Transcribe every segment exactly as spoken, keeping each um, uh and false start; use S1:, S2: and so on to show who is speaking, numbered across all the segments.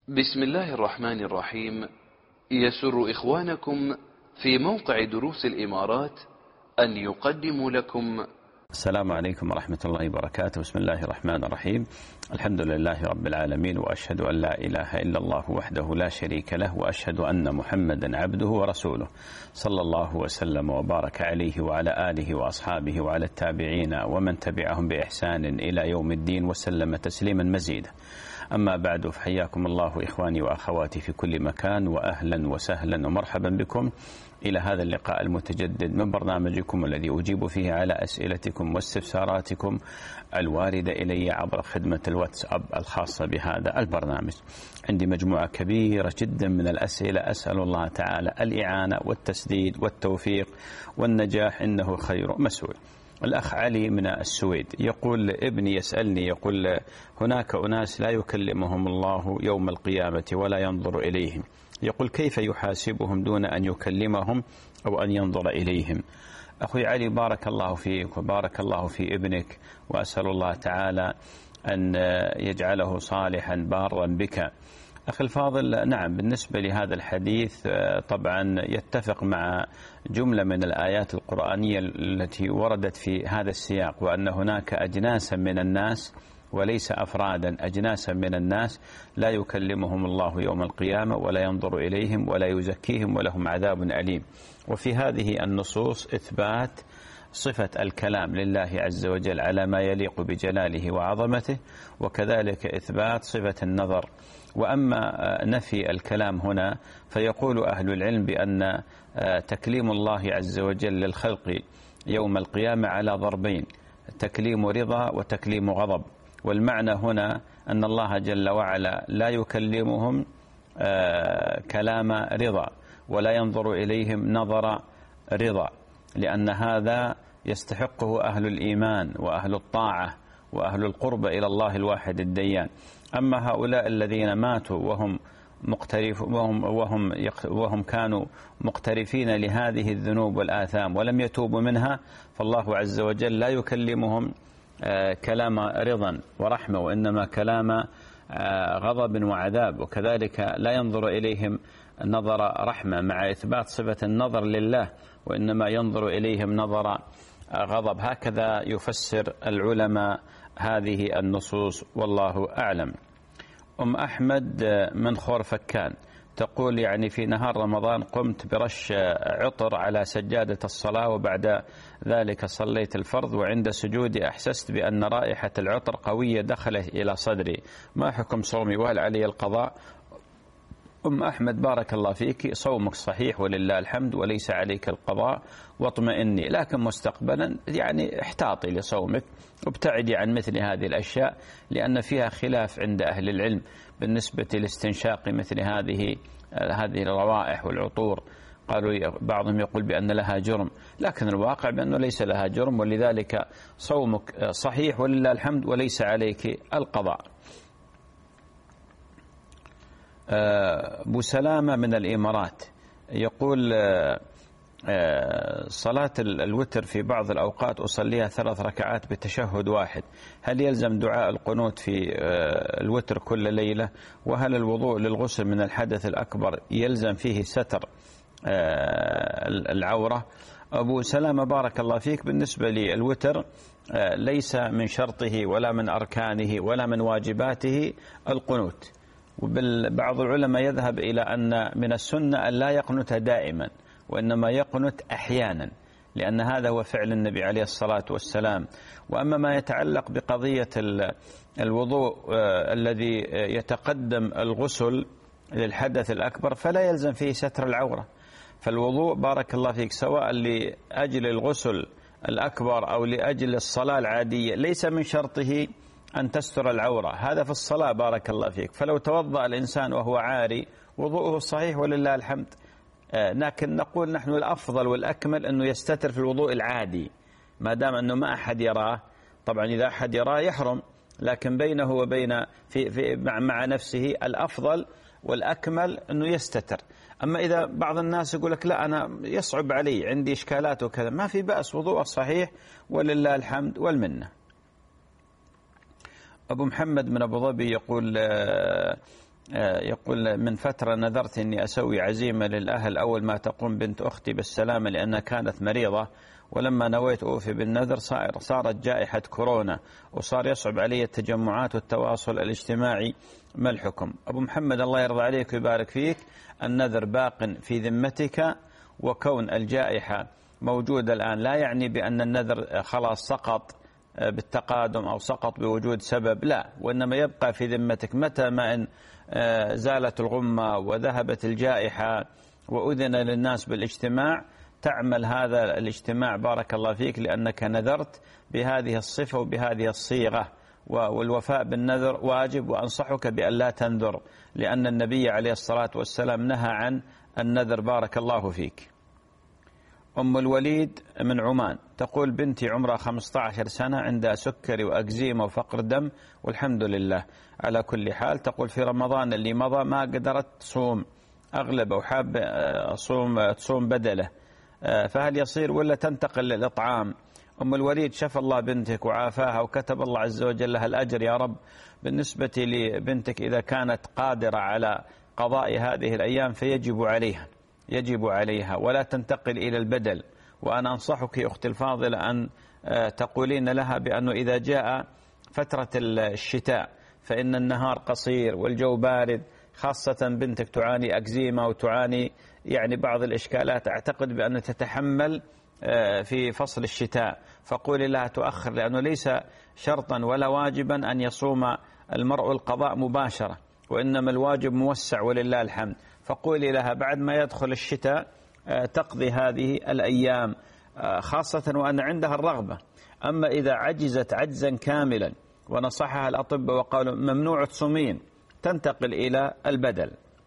S1: بسم الله الرحمن الرحيم. يسر إخوانكم في موقع دروس الإمارات أن يقدموا لكم.
S2: السلام عليكم ورحمة الله وبركاته. بسم الله الرحمن الرحيم. الحمد لله رب العالمين، وأشهد أن لا إله إلا الله وحده لا شريك له، وأشهد أن محمدا عبده ورسوله، صلى الله وسلم وبارك عليه وعلى آله وأصحابه وعلى التابعين ومن تبعهم بإحسان إلى يوم الدين وسلم تسليما مزيدا. أما بعد، فحياكم الله إخواني وأخواتي في كل مكان، وأهلا وسهلا ومرحبا بكم إلى هذا اللقاء المتجدد من برنامجكم الذي أجيب فيه على أسئلتكم واستفساراتكم الواردة إلي عبر خدمة الواتساب الخاصة بهذا البرنامج. عندي مجموعة كبيرة جدا من الأسئلة، أسأل الله تعالى الإعانة والتسديد والتوفيق والنجاح، إنه خير مسؤول. الأخ علي من السويد يقول: ابني يسألني، يقول: هناك أناس لا يكلمهم الله يوم القيامة ولا ينظر إليهم، يقول: كيف يحاسبهم دون أن يكلمهم أو أن ينظر إليهم؟ أخوي علي، بارك الله فيك وبارك الله في ابنك، وأسأل الله تعالى أن يجعله صالحا بارا بك. أخي الفاضل، نعم، بالنسبة لهذا الحديث طبعا يتفق مع جملة من الآيات القرآنية التي وردت في هذا السياق، وأن هناك أجناسا من الناس وليس أفرادا، أجناسا من الناس لا يكلمهم الله يوم القيامة ولا ينظر إليهم ولا يزكيهم ولهم عذاب أليم. وفي هذه النصوص إثبات صفة الكلام لله عز وجل على ما يليق بجلاله وعظمته، وكذلك إثبات صفة النظر. وأما نفي الكلام هنا فيقول أهل العلم بأن تكليم الله عز وجل للخلق يوم القيامة على ضربين: تكليم رضا وتكليم غضب. والمعنى هنا أن الله جل وعلا لا يكلمهم كلام رضا ولا ينظر إليهم نظر رضا، لأن هذا يستحقه أهل الإيمان وأهل الطاعة وأهل القرب إلى الله الواحد الديان. أما هؤلاء الذين ماتوا وهم مقترف وهم وهم وهم كانوا مقترفين لهذه الذنوب والآثام ولم يتوبوا منها، فالله عز وجل لا يكلمهم كلام رضا ورحمة، وإنما كلام غضب وعذاب. وكذلك لا ينظر إليهم نظر رحمة مع إثبات صفة النظر لله، وإنما ينظر إليهم نظر غضب. هكذا يفسر العلماء هذه النصوص، والله أعلم. أم أحمد من خورفكان تقول: يعني في نهار رمضان قمت برش عطر على سجادة الصلاة، وبعد ذلك صليت الفرض، وعند سجودي أحسست بأن رائحة العطر قوية دخلت إلى صدري، ما حكم صومي وهل علي القضاء؟ أم أحمد، بارك الله فيك، صومك صحيح ولله الحمد وليس عليك القضاء، واطمئني، لكن مستقبلا يعني احتاطي لصومك وابتعدي عن مثل هذه الأشياء، لأن فيها خلاف عند أهل العلم بالنسبة لاستنشاق مثل هذه هذه الروائح والعطور. قالوا بعضهم يقول بأن لها جرم، لكن الواقع بأنه ليس لها جرم، ولذلك صومك صحيح ولله الحمد وليس عليك القضاء. أبو سلامة من الإمارات يقول: صلاة الوتر في بعض الأوقات أصليها ثلاث ركعات بتشهد واحد، هل يلزم دعاء القنوت في الوتر كل ليلة؟ وهل الوضوء للغسل من الحدث الأكبر يلزم فيه ستر العورة؟ أبو سلامة، بارك الله فيك، بالنسبة للوتر ليس من شرطه ولا من أركانه ولا من واجباته القنوت، وبعض العلماء يذهب إلى أن من السنة أن لا يقنت دائما، وإنما يقنت أحيانا، لأن هذا هو فعل النبي عليه الصلاة والسلام. وأما ما يتعلق بقضية الوضوء الذي يتقدم الغسل للحدث الأكبر فلا يلزم فيه ستر العورة، فالوضوء بارك الله فيك سواء لأجل الغسل الأكبر أو لأجل الصلاة العادية ليس من شرطه أن تستر العورة، هذا في الصلاة بارك الله فيك. فلو توضأ الإنسان وهو عاري وضوءه صحيح ولله الحمد، لكن نقول نحن الأفضل والأكمل أنه يستتر في الوضوء العادي ما دام أنه ما أحد يراه. طبعا إذا أحد يراه يحرم، لكن بينه وبين في في مع, مع نفسه الأفضل والأكمل أنه يستتر. أما إذا بعض الناس يقول لك لا أنا يصعب علي عندي إشكالات وكذا، ما في بأس، وضوءه صحيح ولله الحمد والمنة. أبو محمد من أبو ظبي يقول: يقول من فترة نذرت أني أسوي عزيمة للأهل أول ما تقوم بنت أختي بالسلامة لأنها كانت مريضة، ولما نويت أوفي بالنذر صارت جائحة كورونا وصار يصعب علي التجمعات والتواصل الاجتماعي، ما الحكم؟ أبو محمد الله يرضى عليك ويبارك فيك، النذر باق في ذمتك، وكون الجائحة موجودة الآن لا يعني بأن النذر خلاص سقط بالتقادم أو سقط بوجود سبب، لا، وإنما يبقى في ذمتك. متى ما إن زالت الغمة وذهبت الجائحة وأذن للناس بالاجتماع تعمل هذا الاجتماع بارك الله فيك، لأنك نذرت بهذه الصفة وبهذه الصيغة، والوفاء بالنذر واجب. وأنصحك بأن لا تنذر، لأن النبي عليه الصلاة والسلام نهى عن النذر بارك الله فيك. أم الوليد من عمان تقول بنتي عمرها خمسة عشر سنة، عندها سكري وأكزيما وفقر دم والحمد لله على كل حال. تقول في رمضان اللي مضى ما قدرت تصوم أغلب وحاب تصوم تصوم بدله، فهل يصير ولا تنتقل للإطعام؟ أم الوليد شفى الله بنتك وعافاها وكتب الله عز وجل لها الأجر يا رب. بالنسبة لبنتك إذا كانت قادرة على قضاء هذه الأيام فيجب عليها يجب عليها ولا تنتقل إلى البدل. وأنا أنصحك أختي الفاضلة أن تقولين لها بأنه إذا جاء فترة الشتاء فإن النهار قصير والجو بارد، خاصة بنتك تعاني أكزيما وتعاني يعني بعض الإشكالات أعتقد بأن تتحمل في فصل الشتاء، فقولي لها تؤخر، لأنه ليس شرطا ولا واجبا أن يصوم المرء القضاء مباشرة، وإنما الواجب موسع ولله الحمد. فقولي لها بعد ما يدخل الشتاء تقضي هذه الأيام، خاصة وأن عندها الرغبة. أما إذا عجزت عجزا كاملا ونصحها الأطباء وقالوا ممنوع تصومين تنتقل إلى البدل.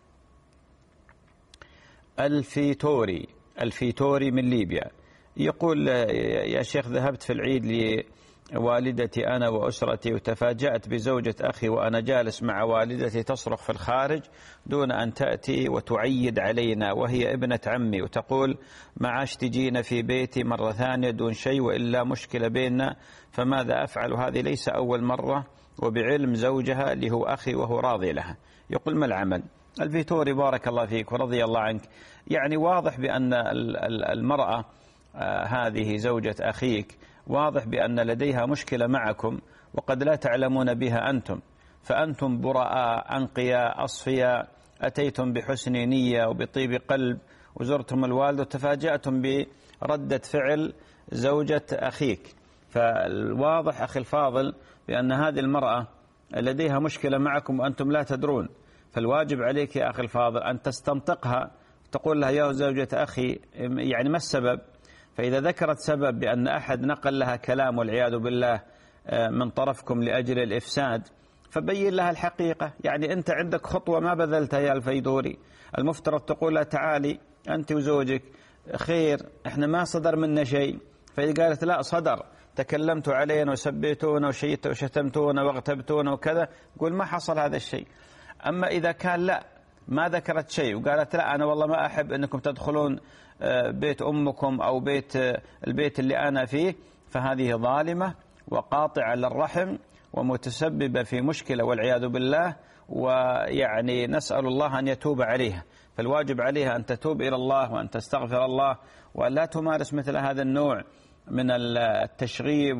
S2: الفيتوري الفيتوري من ليبيا يقول يا شيخ ذهبت في العيد لوالدتي أنا وأسرتي وتفاجأت بزوجة أخي وأنا جالس مع والدتي تصرخ في الخارج دون أن تأتي وتعيد علينا وهي ابنة عمي، وتقول ما عاش تجينا في بيتي مرة ثانية دون شيء وإلا مشكلة بيننا، فماذا أفعل؟ هذه ليس أول مرة وبعلم زوجها اللي هو أخي وهو راضي لها. يقول ما العمل؟ الفيتوري بارك الله فيك ورضي الله عنك، يعني واضح بأن المرأة هذه زوجة أخيك واضح بأن لديها مشكلة معكم وقد لا تعلمون بها أنتم، فأنتم براء أنقياء أصفياء، أتيتم بحسن نية وبطيب قلب وزرتم الوالد وتفاجأتم بردة فعل زوجة أخيك. فالواضح أخي الفاضل بأن هذه المرأة لديها مشكلة معكم وأنتم لا تدرون، فالواجب عليك يا أخي الفاضل أن تستنطقها تقول لها يا زوجة أخي يعني ما السبب؟ فإذا ذكرت سبب بأن أحد نقل لها كلام والعياذ بالله من طرفكم لأجل الإفساد فبين لها الحقيقة. يعني أنت عندك خطوة ما بذلتها يا الفيدوري، المفترض تقول لها تعالي أنت وزوجك خير إحنا ما صدر منا شيء، فإذا قالت لا صدر تكلمتوا علينا وسبيتونا وشيتوا وشتمتونا واغتبتونا وكذا، قول ما حصل هذا الشيء. أما إذا كان لا ما ذكرت شيء وقالت لا أنا والله ما أحب أنكم تدخلون بيت أمكم أو بيت البيت اللي أنا فيه، فهذه ظالمة وقاطعة للرحم ومتسببة في مشكلة والعياذ بالله، ويعني نسأل الله أن يتوب عليها. فالواجب عليها أن تتوب إلى الله وأن تستغفر الله وأن لا تمارس مثل هذا النوع من التشغيب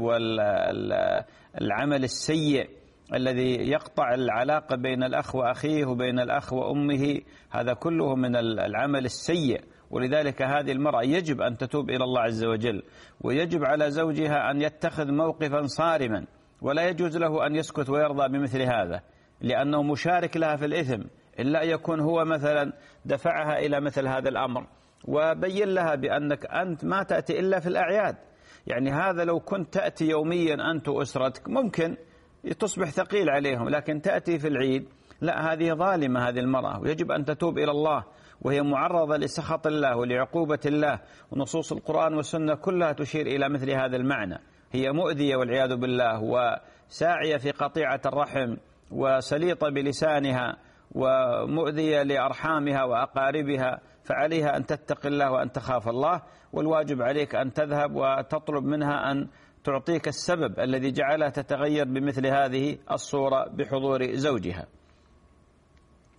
S2: والعمل السيء الذي يقطع العلاقة بين الأخ وأخيه وبين الأخ وأمه، هذا كله من العمل السيء. ولذلك هذه المرأة يجب أن تتوب إلى الله عز وجل، ويجب على زوجها أن يتخذ موقفا صارما، ولا يجوز له أن يسكت ويرضى بمثل هذا لأنه مشارك لها في الإثم، إلا يكون هو مثلا دفعها إلى مثل هذا الأمر. وبين لها بأنك أنت ما تأتي إلا في الأعياد، يعني هذا لو كنت تأتي يوميا أنت وأسرتك ممكن تصبح ثقيل عليهم، لكن تأتي في العيد لا، هذه ظالمة هذه المرأة، ويجب أن تتوب إلى الله، وهي معرضة لسخط الله ولعقوبة الله، ونصوص القرآن والسنة كلها تشير إلى مثل هذا المعنى. هي مؤذية والعياذ بالله وساعية في قطيعة الرحم وسليطة بلسانها ومؤذية لأرحامها وأقاربها، فعليها أن تتقي الله وأن تخاف الله، والواجب عليك أن تذهب وتطلب منها أن تعطيك السبب الذي جعلها تتغير بمثل هذه الصورة بحضور زوجها.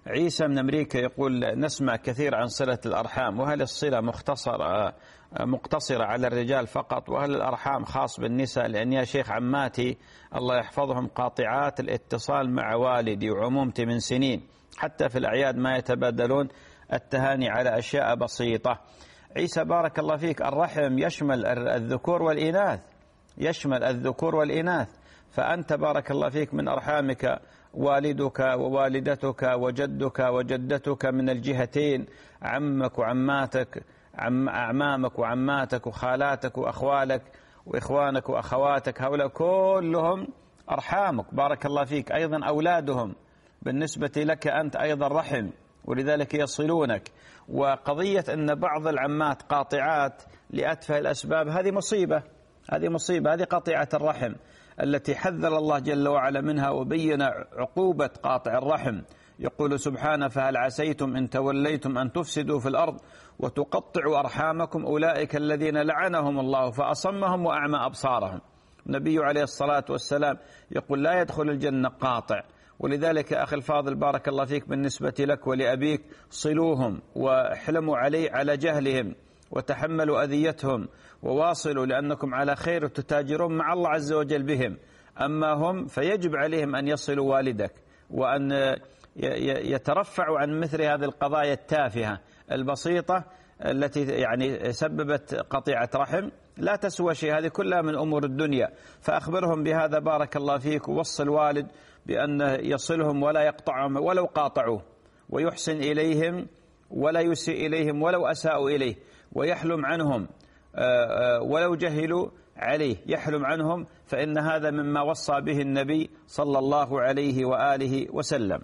S2: عيسى من أمريكا يقول نسمع كثير عن صلة الأرحام، وهل الصلة مختصرة مقتصرة على الرجال فقط، وهل الأرحام خاص بالنساء؟ لأن يا شيخ عماتي الله يحفظهم قاطعات الاتصال مع والدي وعمومتي من سنين، حتى في الأعياد ما يتبادلون التهاني على أشياء بسيطة. عيسى بارك الله فيك، الرحم يشمل الذكور والإناث، يشمل الذكور والإناث، فأنت بارك الله فيك من أرحامك والدك ووالدتك وجدك وجدتك من الجهتين، عمك وعماتك، عم أعمامك وعماتك وخالاتك وأخوالك وإخوانك وأخواتك، هؤلاء كلهم أرحامك بارك الله فيك. أيضا أولادهم بالنسبة لك أنت أيضا رحم، ولذلك يصلونك. وقضية أن بعض العمات قاطعات لأتفه الأسباب هذه مصيبة، هذه مصيبة، هذه قطيعة الرحم التي حذر الله جل وعلا منها وبين عقوبة قاطع الرحم. يقول سبحانه: فهل عسيتم إن توليتم أن تفسدوا في الأرض وتقطعوا أرحامكم أولئك الذين لعنهم الله فأصمهم وأعمى أبصارهم. النبي عليه الصلاة والسلام يقول لا يدخل الجنة قاطع. ولذلك أخي الفاضل بارك الله فيك بالنسبة لك ولأبيك صلوهم واحلموا علي على جهلهم وتحملوا أذيتهم وواصلوا، لأنكم على خير وتتاجرون مع الله عز وجل بهم. أما هم فيجب عليهم أن يصلوا والدك وأن يترفعوا عن مثل هذه القضايا التافهة البسيطة التي يعني سببت قطيعة رحم، لا تسوى شيء، هذه كلها من أمور الدنيا. فأخبرهم بهذا بارك الله فيك، ووصل والد بأن يصلهم ولا يقطعهم ولو قاطعوه، ويحسن إليهم ولا يسيء إليهم ولو أساءوا إليه، ويحلم عنهم ولو جهلوا عليه، يحلم عنهم، فإن هذا مما وصى به النبي صلى الله عليه وآله وسلم.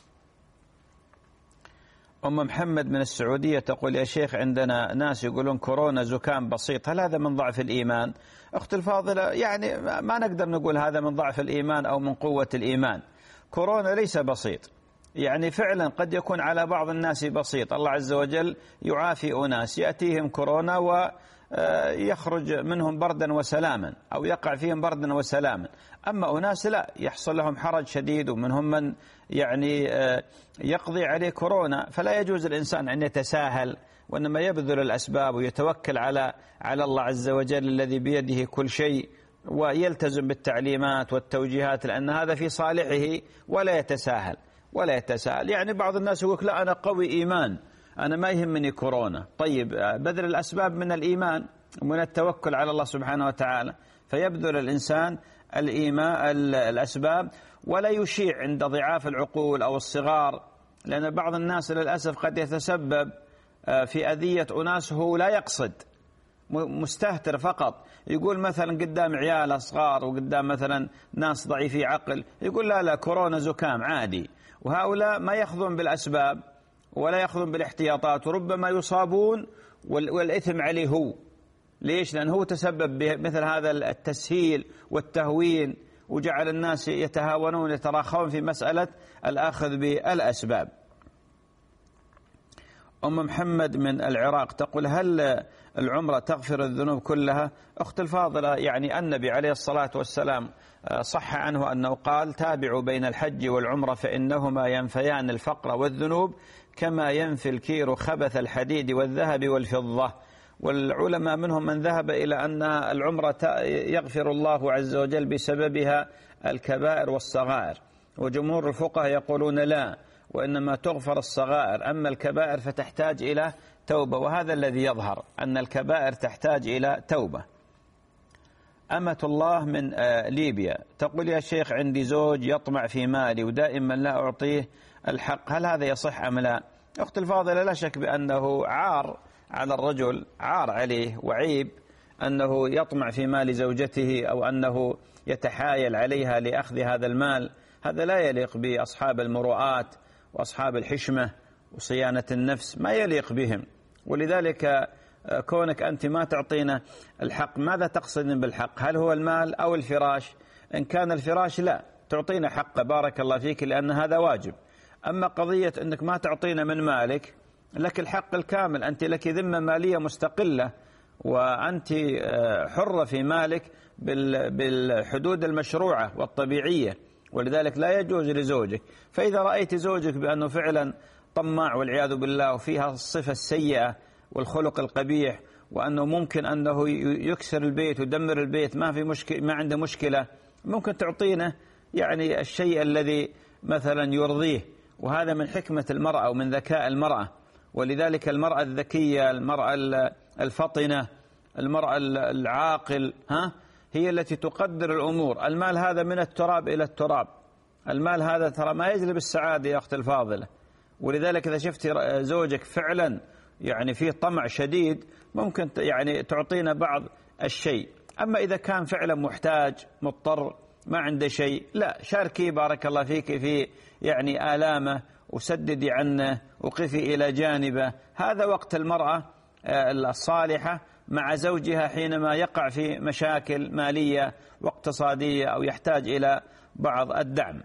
S2: أم محمد من السعودية تقول: يا شيخ عندنا ناس يقولون كورونا زكام بسيط، هل هذا من ضعف الإيمان؟ أخت الفاضلة يعني ما نقدر نقول هذا من ضعف الإيمان أو من قوة الإيمان. كورونا ليس بسيط، يعني فعلا قد يكون على بعض الناس بسيط، الله عز وجل يعافي أناس يأتيهم كورونا ويخرج منهم بردا وسلاما أو يقع فيهم بردا وسلاما، أما أناس لا، يحصل لهم حرج شديد ومنهم من يعني يقضي عليه كورونا. فلا يجوز الإنسان أن يتساهل، وإنما يبذل الأسباب ويتوكل على على الله عز وجل الذي بيده كل شيء، ويلتزم بالتعليمات والتوجيهات، لأن هذا في صالحه، ولا يتساهل ولا يتساهل. يعني بعض الناس يقول: لا أنا قوي إيمان، أنا ما يهمني كورونا. طيب بذل الأسباب من الإيمان ومن التوكل على الله سبحانه وتعالى، فيبذل الإنسان الإيمان الأسباب ولا يشيع عند ضعاف العقول أو الصغار، لأن بعض الناس للأسف قد يتسبب في أذية أناس هو لا يقصد، مستهتر فقط، يقول مثلا قدام عياله صغار وقدام مثلا ناس ضعيفي عقل، يقول لا لا كورونا زكام عادي، وهؤلاء ما يأخذون بالأسباب ولا يأخذون بالاحتياطات، وربما يصابون والإثم عليه هو. ليش؟ لأنه هو تسبب بمثل هذا التسهيل والتهوين، وجعل الناس يتهاونون يتراخون في مسألة الأخذ بالأسباب. أم محمد من العراق تقول: هل العمرة تغفر الذنوب كلها؟ أخت الفاضلة، يعني النبي عليه الصلاة والسلام صح عنه أنه قال: تابعوا بين الحج والعمرة فإنهما ينفيان الفقر والذنوب كما ينفي الكير خبث الحديد والذهب والفضة. والعلماء منهم من ذهب إلى أن العمرة يغفر الله عز وجل بسببها الكبائر والصغائر، وجمهور الفقهاء يقولون لا، وإنما تغفر الصغائر، أما الكبائر فتحتاج إلى توبة، وهذا الذي يظهر أن الكبائر تحتاج إلى توبة. أمة الله من ليبيا تقول: يا شيخ عندي زوج يطمع في مالي ودائما لا أعطيه الحق، هل هذا يصح أم لا؟ أخت الفاضلة، لا شك بأنه عار على الرجل، عار عليه وعيب أنه يطمع في مال زوجته أو أنه يتحايل عليها لأخذ هذا المال، هذا لا يليق بأصحاب المروءات وأصحاب الحشمة وصيانة النفس، ما يليق بهم. ولذلك كونك أنت ما تعطينا الحق، ماذا تقصد بالحق؟ هل هو المال أو الفراش؟ إن كان الفراش لا تعطينا حق بارك الله فيك، لأن هذا واجب. أما قضية أنك ما تعطينا من مالك، لك الحق الكامل، أنت لك ذمة مالية مستقلة، وأنت حرة في مالك بالحدود المشروعة والطبيعية، ولذلك لا يجوز لزوجك. فإذا رأيت زوجك بأنه فعلا طماع والعياذ بالله وفيها الصفة السيئة والخلق القبيح، وأنه ممكن أنه يكسر البيت ويدمر البيت، ما في مشكلة، ما عنده مشكلة، ممكن تعطينه يعني الشيء الذي مثلا يرضيه. وهذا من حكمة المرأة ومن ذكاء المرأة. ولذلك المرأة الذكية، المرأة الفطنة، المرأة العاقل ها هي التي تقدر الأمور. المال هذا من التراب إلى التراب، المال هذا ترى ما يجلب السعادة يا أختي الفاضلة. ولذلك إذا شفت زوجك فعلا يعني فيه طمع شديد ممكن يعني تعطينا بعض الشيء. أما إذا كان فعلا محتاج مضطر ما عنده شيء، لا، شاركي بارك الله فيك في يعني آلامه وسددي عنه وقفي إلى جانبه. هذا وقت المرأة الصالحة مع زوجها حينما يقع في مشاكل مالية واقتصادية أو يحتاج إلى بعض الدعم.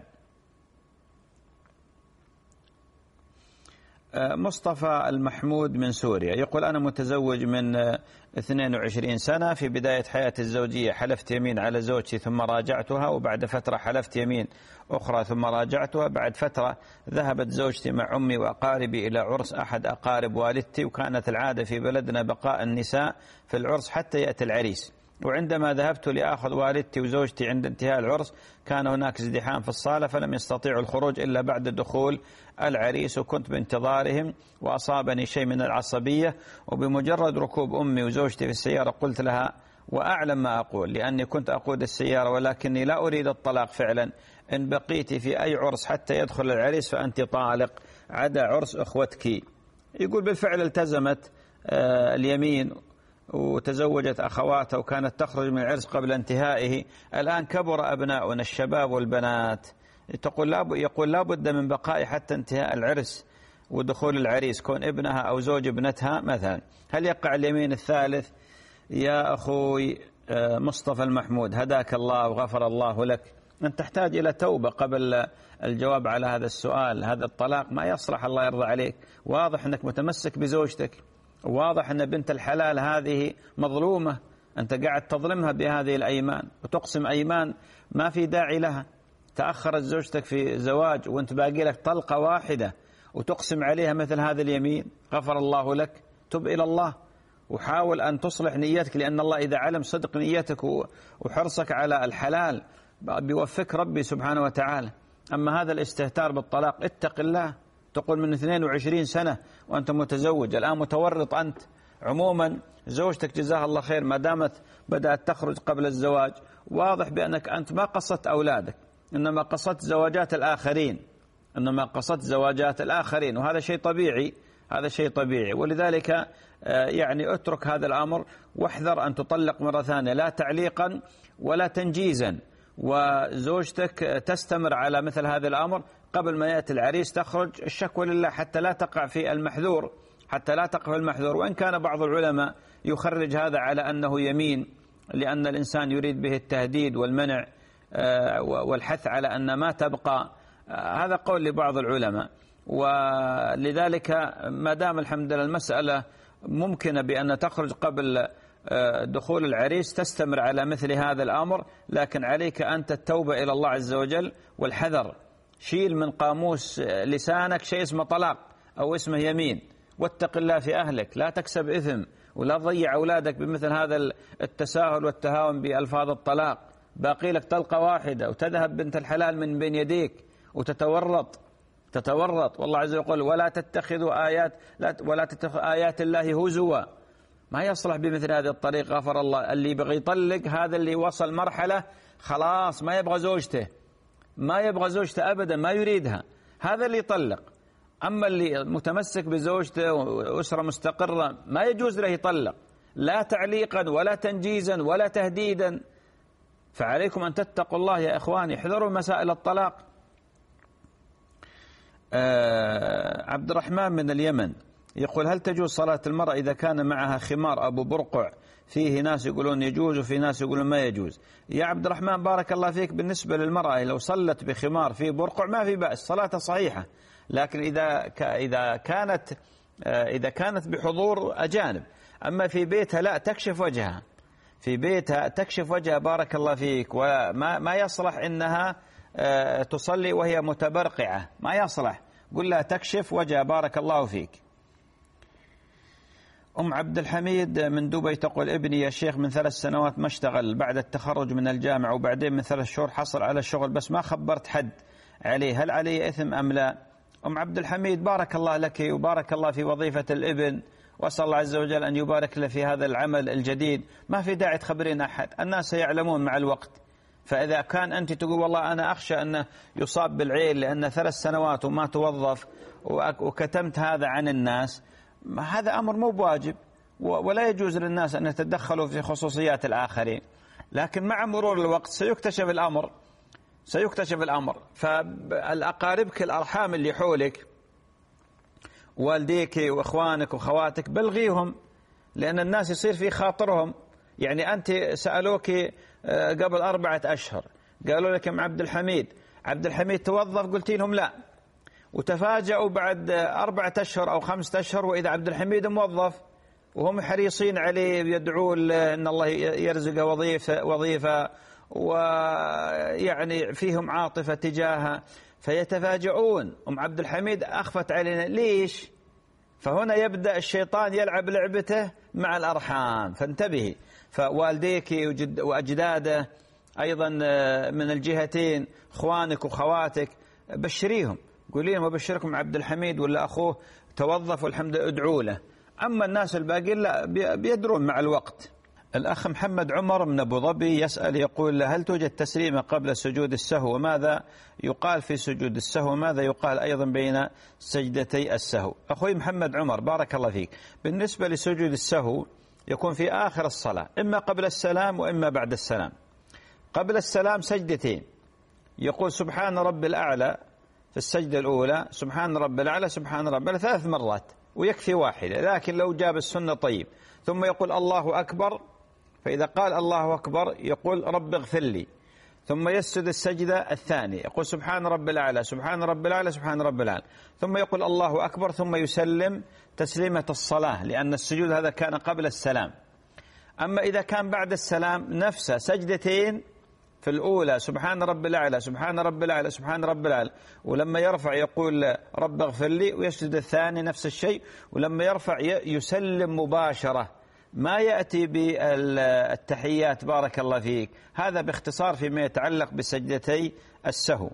S2: مصطفى المحمود من سوريا يقول: أنا متزوج من اثنين وعشرين سنة، في بداية حياتي الزوجية حلفت يمين على زوجتي ثم راجعتها، وبعد فترة حلفت يمين أخرى ثم راجعتها. بعد فترة ذهبت زوجتي مع أمي وأقاربي إلى عرس أحد أقارب والدتي، وكانت العادة في بلدنا بقاء النساء في العرس حتى يأتي العريس. وعندما ذهبت لآخذ والدتي وزوجتي عند انتهاء العرس كان هناك ازدحام في الصالة فلم يستطيعوا الخروج إلا بعد دخول العريس، وكنت بانتظارهم وأصابني شيء من العصبية. وبمجرد ركوب أمي وزوجتي في السيارة قلت لها وأعلم ما أقول لأني كنت أقود السيارة ولكني لا أريد الطلاق فعلا، إن بقيت في أي عرس حتى يدخل العريس فأنت طالق عدا عرس أخوتك. يقول بالفعل التزمت اليمين وتزوجت أخواتها وكانت تخرج من العرس قبل انتهائه. الآن كبر أبناؤنا الشباب والبنات، تقول لا يقول لا بد من بقاء حتى انتهاء العرس ودخول العريس كون ابنها أو زوج ابنتها مثلا. هل يقع اليمين الثالث؟ يا أخوي مصطفى المحمود هداك الله وغفر الله لك، أن تحتاج إلى توبة قبل الجواب على هذا السؤال. هذا الطلاق ما يصلح، الله يرضى عليك. واضح أنك متمسك بزوجتك، واضح أن بنت الحلال هذه مظلومة، أنت قاعد تظلمها بهذه الأيمان وتقسم أيمان ما في داعي لها. تأخرت زوجتك في زواج وانت باقي لك طلقة واحدة وتقسم عليها مثل هذا اليمين. غفر الله لك، تب إلى الله وحاول أن تصلح نيتك، لأن الله إذا علم صدق نيتك وحرصك على الحلال بيوفق ربي سبحانه وتعالى. أما هذا الاستهتار بالطلاق اتق الله. تقول من اثنين وعشرين سنة وأنت متزوج، الآن متورط أنت. عموما زوجتك جزاها الله خير ما دامت بدأت تخرج قبل الزواج، واضح بأنك أنت ما قصدت أولادك، إنما قصدت زواجات الآخرين، إنما قصدت زواجات الآخرين، وهذا شيء طبيعي، هذا شيء طبيعي. ولذلك يعني اترك هذا الأمر واحذر أن تطلق مرة ثانية، لا تعليقا ولا تنجيزا. وزوجتك تستمر على مثل هذا الأمر قبل ما يأتي العريس تخرج، الشكوى لله حتى لا تقع في المحذور، حتى لا تقع في المحذور. وإن كان بعض العلماء يخرج هذا على أنه يمين، لأن الإنسان يريد به التهديد والمنع والحث على أن ما تبقى، هذا قول لبعض العلماء. ولذلك ما دام الحمد لله المسألة ممكنة بأن تخرج قبل دخول العريس تستمر على مثل هذا الأمر، لكن عليك أنت التوبة إلى الله عز وجل والحذر. شيل من قاموس لسانك شيء اسمه طلاق أو اسمه يمين، واتق الله في أهلك، لا تكسب إثم ولا تضيع أولادك بمثل هذا التساهل والتهاون بألفاظ الطلاق. باقي لك طلقة واحدة وتذهب بنت الحلال من بين يديك وتتورط تتورط والله عز وجل ولا تتخذوا آيات لا ولا تتخذوا آيات الله هزوا. ما يصلح بمثل هذه الطريقة. غفر الله. اللي يبغى يطلق هذا اللي وصل مرحلة خلاص ما يبغى زوجته، ما يبغى زوجته أبدا، ما يريدها، هذا اللي يطلق. أما اللي متمسك بزوجته وأسرة مستقرة ما يجوز له يطلق، لا تعليقا ولا تنجيزا ولا تهديدا. فعليكم أن تتقوا الله يا إخواني، احذروا مسائل الطلاق. آه عبد الرحمن من اليمن يقول: هل تجوز صلاة المرأة إذا كان معها خمار أبو برقع؟ فيه ناس يقولون يجوز وفي ناس يقولون ما يجوز. يا عبد الرحمن بارك الله فيك، بالنسبة للمرأة لو صلت بخمار فيه برقع ما في بأس، صلاتها صحيحة. لكن إذا إذا كانت إذا كانت بحضور أجانب، أما في بيتها لا، تكشف وجهها في بيتها، تكشف وجهها بارك الله فيك، وما ما يصلح إنها تصلي وهي متبرقعة، ما يصلح، قل لها تكشف وجه بارك الله فيك. أم عبد الحميد من دبي تقول ابني يا شيخ من ثلاث سنوات ما اشتغل بعد التخرج من الجامعة، وبعدين من ثلاث شهور حصل على الشغل بس ما خبرت حد عليه، هل علي إثم أم لا؟ أم عبد الحميد بارك الله لك وبارك الله في وظيفة الابن، وأسأل الله عز وجل أن يبارك له في هذا العمل الجديد، ما في داعي تخبرين أحد، الناس سيعلمون مع الوقت. فإذا كان أنت تقول والله أنا أخشى أنه يصاب بالعيل لأن ثلاث سنوات وما توظف وكتمت هذا عن الناس، هذا أمر مو بواجب، ولا يجوز للناس أن يتدخلوا في خصوصيات الآخرين، لكن مع مرور الوقت سيكتشف الأمر سيكتشف الأمر فالأقاربك الأرحام اللي حولك والديك وإخوانك وخواتك بلغيهم، لأن الناس يصير في خاطرهم. يعني أنت سألوك قبل أربعة أشهر قالوا لك يا عبد الحميد عبد الحميد توظف، قلتي لهم لا، وتفاجأوا بعد أربعة أشهر أو خمسة أشهر وإذا عبد الحميد موظف، وهم حريصين عليه يدعوا أن الله يرزق وظيفة وظيفة ويعني فيهم عاطفة تجاهه، فيتفاجؤون. أم عبد الحميد أخفت علينا ليش؟ فهنا يبدأ الشيطان يلعب لعبته مع الأرحام، فانتبهي. فوالديك وأجداده أيضا من الجهتين، إخوانك وخواتك بشريهم، قولي لهم وبشركم عبد الحميد ولا أخوه توظف والحمد لله ادعوا له. أما الناس الباقين لا، بيدرون مع الوقت. الأخ محمد عمر من أبو ظبي يسأل يقول هل توجد تسليمة قبل سجود السهو، وماذا يقال في سجود السهو، وماذا يقال أيضا بين سجدتي السهو؟ أخوي محمد عمر بارك الله فيك، بالنسبة لسجود السهو يكون في آخر الصلاة، إما قبل السلام وإما بعد السلام. قبل السلام سجدتين، يقول سبحان رب الأعلى في السجدة الأولى، سبحان رب الأعلى سبحان رب الأعلى ثلاث مرات ويكفي واحدة، لكن لو جاب السنة طيب. ثم يقول الله أكبر، فإذا قال الله أكبر يقول رب اغفر لي، ثم يسجد السجدة الثانية يقول سبحان رب الأعلى سبحان رب الأعلى سبحان رب الأعلى، ثم يقول الله أكبر، ثم يسلم تسليمة الصلاة، لأن السجود هذا كان قبل السلام. أما إذا كان بعد السلام نفسه سجدتين، في الأولى سبحان رب الأعلى سبحان رب الأعلى سبحان رب الأعلى، ولما يرفع يقول رب اغفر لي، ويسجد الثاني نفس الشيء، ولما يرفع يسلم مباشرة، ما يأتي بالتحيات بارك الله فيك. هذا باختصار فيما يتعلق بسجدتي السهو.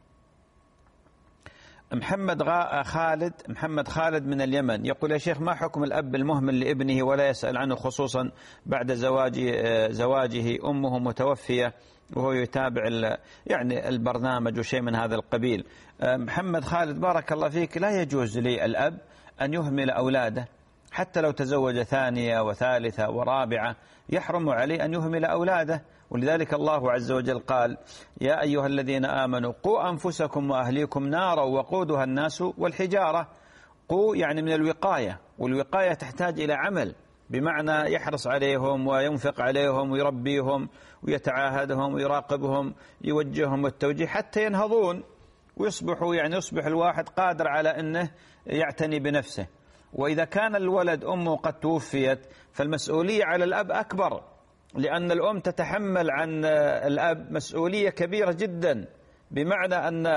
S2: محمد خالد محمد خالد من اليمن يقول يا شيخ ما حكم الأب المهمل لابنه ولا يسأل عنه، خصوصا بعد زواج زواجه أمه متوفية وهو يتابع يعني البرنامج وشيء من هذا القبيل؟ محمد خالد بارك الله فيك، لا يجوز للأب أن يهمل أولاده، حتى لو تزوج ثانية وثالثة ورابعة يحرم عليه أن يهمل أولاده. ولذلك الله عز وجل قال يا أيها الذين آمنوا قوا أنفسكم وأهليكم نارا وقودها الناس والحجارة. قوا يعني من الوقاية، والوقاية تحتاج إلى عمل، بمعنى يحرص عليهم وينفق عليهم ويربيهم ويتعاهدهم ويراقبهم، يوجههم التوجيه حتى ينهضون ويصبحوا يعني يصبح الواحد قادر على أنه يعتني بنفسه. وإذا كان الولد أمه قد توفيت فالمسؤولية على الأب أكبر، لأن الأم تتحمل عن الأب مسؤولية كبيرة جدا، بمعنى أن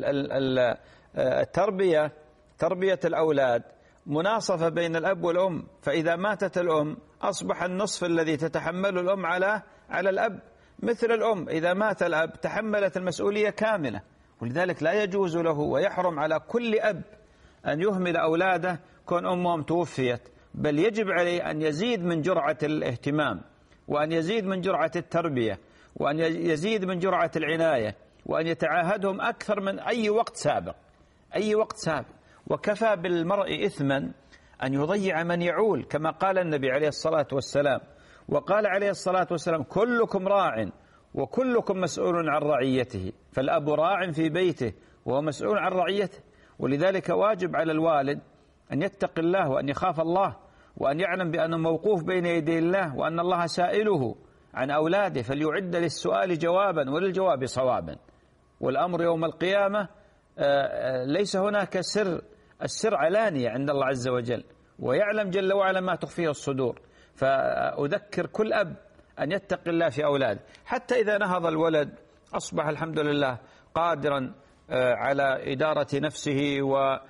S2: التربية تربية الأولاد مناصفة بين الأب والأم، فإذا ماتت الأم أصبح النصف الذي تتحمله الأم على على الأب، مثل الأم إذا مات الأب تحملت المسؤولية كاملة. ولذلك لا يجوز له ويحرم على كل أب أن يهمل أولاده كون أمهم توفيت، بل يجب عليه أن يزيد من جرعة الاهتمام، وأن يزيد من جرعة التربية، وأن يزيد من جرعة العناية، وأن يتعاهدهم أكثر من أي وقت سابق أي وقت سابق. وكفى بالمرء إثما أن يضيع من يعول، كما قال النبي عليه الصلاة والسلام. وقال عليه الصلاة والسلام كلكم راع وكلكم مسؤول عن رعيته، فالأب راع في بيته وهو مسؤول عن رعيته. ولذلك واجب على الوالد أن يتقي الله وأن يخاف الله، وأن يعلم بأنه موقوف بين يدي الله، وأن الله سائله عن أولاده، فليعد للسؤال جوابا وللجواب صوابا. والأمر يوم القيامة ليس هناك سر، السر علانية عند الله عز وجل، ويعلم جل وعلا ما تخفيه الصدور. فأذكر كل أب أن يتقي الله في أولاده، حتى إذا نهض الولد أصبح الحمد لله قادرا على إدارة نفسه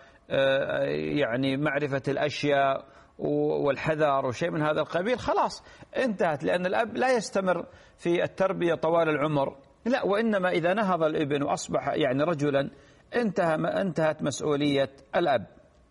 S2: ويعني معرفة الأشياء والحذر وشيء من هذا القبيل، خلاص انتهت، لأن الأب لا يستمر في التربية طوال العمر، لا، وإنما إذا نهض الابن وأصبح يعني رجلا انتهى انتهت مسؤولية الأب.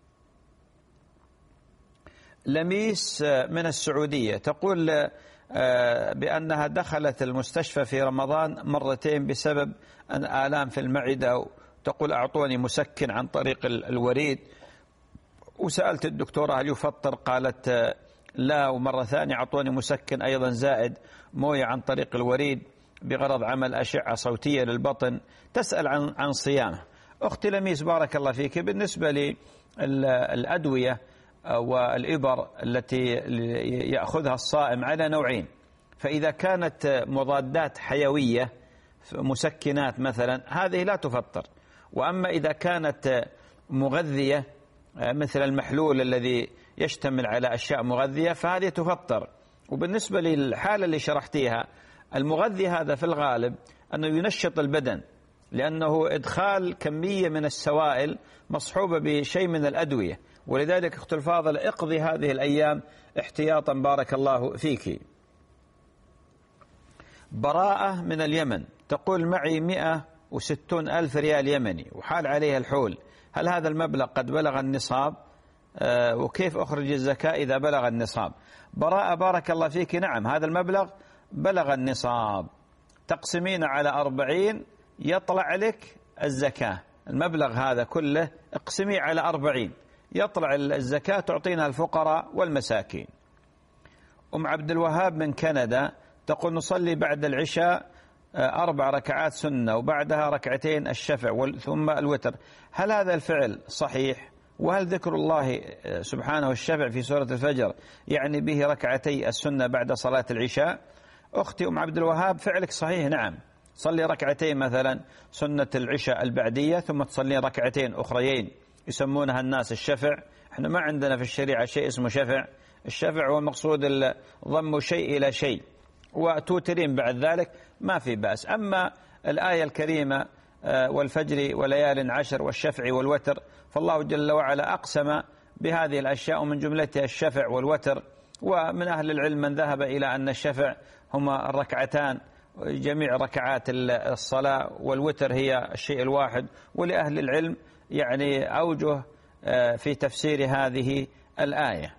S2: لميس من السعودية تقول بأنها دخلت المستشفى في رمضان مرتين بسبب أن آلام في المعدة، تقول أعطوني مسكن عن طريق الوريد، وسألت الدكتورة هل يفطر، قالت لا، ومرة ثانية أعطوني مسكن أيضا زائد موية عن طريق الوريد بغرض عمل أشعة صوتية للبطن، تسأل عن عن صيامه. أختي لميس بارك الله فيك، بالنسبة للأدوية والإبر التي يأخذها الصائم على نوعين، فإذا كانت مضادات حيوية مسكنات مثلا هذه لا تفطر، وأما إذا كانت مغذية مثل المحلول الذي يشتمل على أشياء مغذية فهذه تفطر. وبالنسبة للحالة اللي شرحتيها، المغذي هذا في الغالب أنه ينشط البدن، لأنه إدخال كمية من السوائل مصحوبة بشيء من الأدوية، ولذلك أخت الفاضل اقضي هذه الأيام احتياطا بارك الله فيك. براءة من اليمن تقول معي مئة وستون ألف ريال يمني وحال عليها الحول، هل هذا المبلغ قد بلغ النصاب؟ آه وكيف أخرج الزكاة إذا بلغ النصاب؟ براءة بارك الله فيك، نعم هذا المبلغ بلغ النصاب، تقسمين على أربعين يطلع لك الزكاة، المبلغ هذا كله اقسميه على أربعين يطلع الزكاة تعطينها الفقراء والمساكين. أم عبد الوهاب من كندا تقول نصلي بعد العشاء أربع ركعات سنة وبعدها ركعتين الشفع ثم الوتر، هل هذا الفعل صحيح؟ وهل ذكر الله سبحانه الشفع في سورة الفجر يعني به ركعتي السنة بعد صلاة العشاء؟ أختي أم عبد الوهاب فعلك صحيح، نعم، صلي ركعتين مثلا سنة العشاء البعدية ثم تصلي ركعتين أخريين يسمونها الناس الشفع. احنا ما عندنا في الشريعة شيء اسمه شفع، الشفع هو المقصود ضم شيء إلى شيء، وتوترين بعد ذلك ما في بأس. أما الآية الكريمة والفجر وليال عشر والشفع والوتر، فالله جل وعلا أقسم بهذه الأشياء ومن جملتها الشفع والوتر، ومن أهل العلم من ذهب إلى أن الشفع هما الركعتان جميع ركعات الصلاة، والوتر هي الشيء الواحد، ولأهل العلم يعني أوجه في تفسير هذه الآية.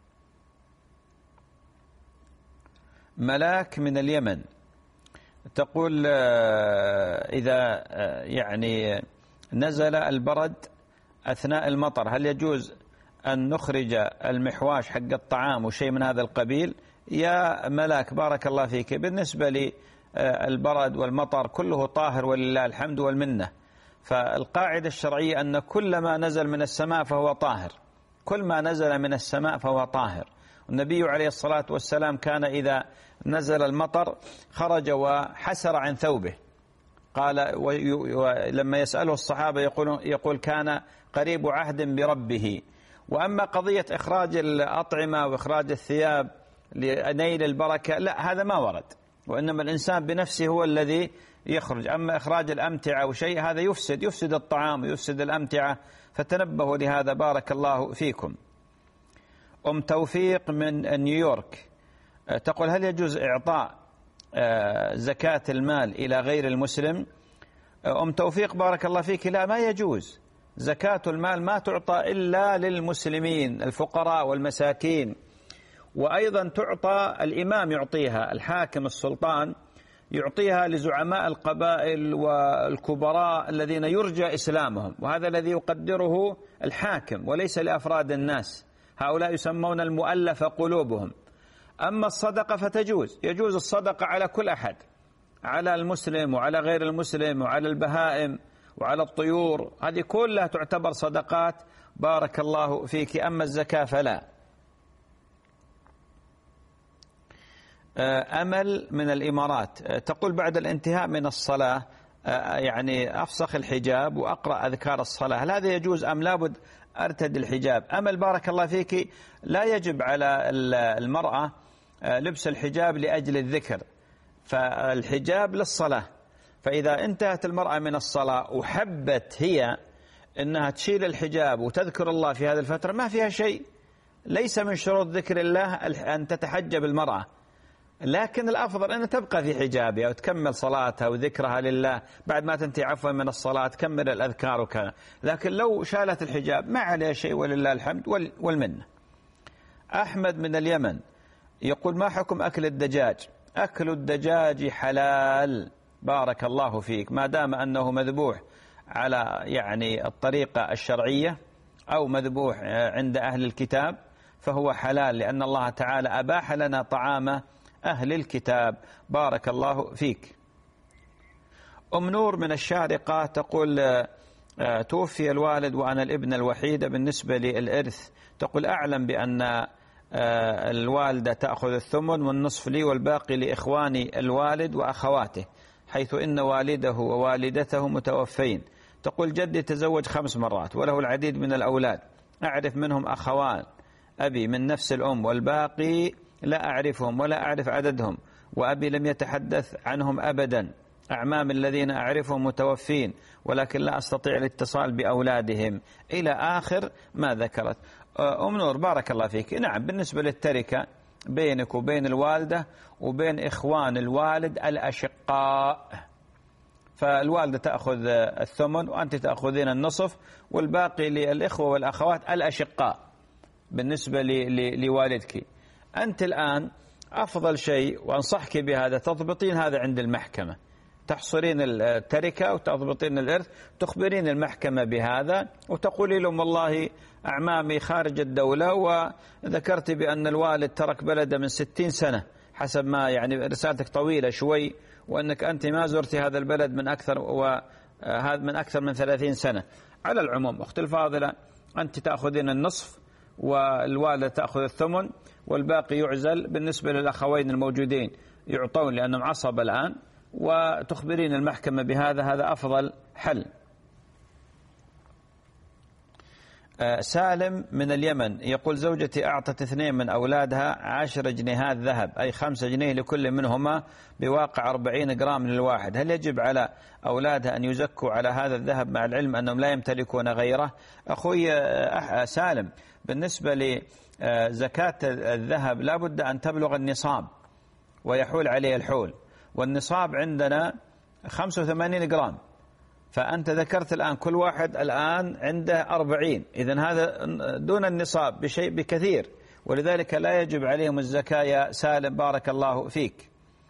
S2: ملاك من اليمن تقول إذا يعني نزل البرد أثناء المطر هل يجوز أن نخرج المحواش حق الطعام وشيء من هذا القبيل؟ يا ملاك بارك الله فيك، بالنسبة للبرد والمطر كله طاهر ولله الحمد والمنة، فالقاعدة الشرعية أن كل ما نزل من السماء فهو طاهر، كل ما نزل من السماء فهو طاهر. النبي عليه الصلاة والسلام كان إذا نزل المطر خرج وحسر عن ثوبه، قال ولما يسأله الصحابة يقول, يقول كان قريب عهد بربه. وأما قضية إخراج الأطعمة وإخراج الثياب لنيل البركة لا، هذا ما ورد، وإنما الإنسان بنفسه هو الذي يخرج. أما إخراج الأمتعة وشيء هذا يفسد يفسد الطعام ويفسد الأمتعة، فتنبهوا لهذا بارك الله فيكم. أم توفيق من نيويورك تقول هل يجوز إعطاء زكاة المال إلى غير المسلم؟ أم توفيق بارك الله فيك، لا، ما يجوز، زكاة المال ما تعطى إلا للمسلمين الفقراء والمساكين، وأيضا تعطى الإمام يعطيها، الحاكم السلطان يعطيها لزعماء القبائل والكبراء الذين يرجى إسلامهم، وهذا الذي يقدره الحاكم وليس لأفراد الناس، هؤلاء يسمون المؤلفة قلوبهم. أما الصدقة فتجوز، يجوز الصدقة على كل أحد، على المسلم وعلى غير المسلم وعلى البهائم وعلى الطيور، هذه كلها تعتبر صدقات بارك الله فيك. أما الزكاة فلا. أمل من الإمارات تقول بعد الانتهاء من الصلاة يعني أفسخ الحجاب وأقرأ أذكار الصلاة، هل هذا يجوز أم لابد أرتدي الحجاب؟ أمل بارك الله فيك، لا يجب على المرأة لبس الحجاب لأجل الذكر، فالحجاب للصلاة، فإذا انتهت المرأة من الصلاة وحبت هي أنها تشيل الحجاب وتذكر الله في هذه الفترة ما فيها شيء، ليس من شروط ذكر الله أن تتحجب المرأة، لكن الأفضل أن تبقى في حجابها وتكمل صلاتها وذكرها لله بعد ما تنتهي عفوا من الصلاة، تكمل الأذكار وكذا. لكن لو شالت الحجاب ما عليها شيء ولله الحمد والمنة. أحمد من اليمن يقول: ما حكم أكل الدجاج؟ أكل الدجاج حلال بارك الله فيك، ما دام أنه مذبوح على يعني الطريقة الشرعية أو مذبوح عند أهل الكتاب فهو حلال، لأن الله تعالى أباح لنا طعام أهل الكتاب بارك الله فيك. أم نور من الشارقة تقول: توفي الوالد وأنا الابن الوحيد، بالنسبة للإرث تقول: أعلم بأن الوالدة تأخذ الثمن والنصف لي والباقي لإخواني الوالد وأخواته، حيث إن والده ووالدته متوفين. تقول: جدي تزوج خمس مرات وله العديد من الأولاد، أعرف منهم أخوان أبي من نفس الأم والباقي لا أعرفهم ولا أعرف عددهم، وأبي لم يتحدث عنهم أبدا. أعمام الذين أعرفهم متوفين ولكن لا أستطيع الاتصال بأولادهم، إلى آخر ما ذكرت. أم نور بارك الله فيك، نعم بالنسبة للتركة بينك وبين الوالدة وبين إخوان الوالد الأشقاء، فالوالدة تأخذ الثمن وأنت تأخذين النصف والباقي للإخوة والأخوات الأشقاء بالنسبة لوالدك. أنت الآن أفضل شيء وأنصحك بهذا تضبطين هذا عند المحكمة، تحصرين التركة وتضبطين الإرث، تخبرين المحكمة بهذا وتقولي لهم: والله أعمامي خارج الدولة، وذكرت بأن الوالد ترك بلده من ستين سنة حسب ما يعني رسالتك طويلة شوي، وأنك أنت ما زرت هذا البلد من أكثر وهذا من أكثر من ثلاثين سنة. على العموم أختي الفاضلة أنت تأخذين النصف والوالدة تأخذ الثمن والباقي يعزل، بالنسبة للأخوين الموجودين يعطون لأنهم عصب الآن، وتخبرين المحكمة بهذا، هذا أفضل حل. سالم من اليمن يقول: زوجتي أعطت اثنين من أولادها عشر جنيهات ذهب، أي خمسة جنيه لكل منهما بواقع أربعين جرام للواحد، هل يجب على أولادها أن يزكوا على هذا الذهب مع العلم أنهم لا يمتلكون غيره؟ أخوي سالم، بالنسبة لزكاة الذهب لا بد أن تبلغ النصاب ويحول عليه الحول، والنصاب عندنا خمسة وثمانين جرام، فأنت ذكرت الآن كل واحد الآن عنده أربعين، إذن هذا دون النصاب بشيء بكثير، ولذلك لا يجب عليهم الزكاة يا سالم بارك الله فيك.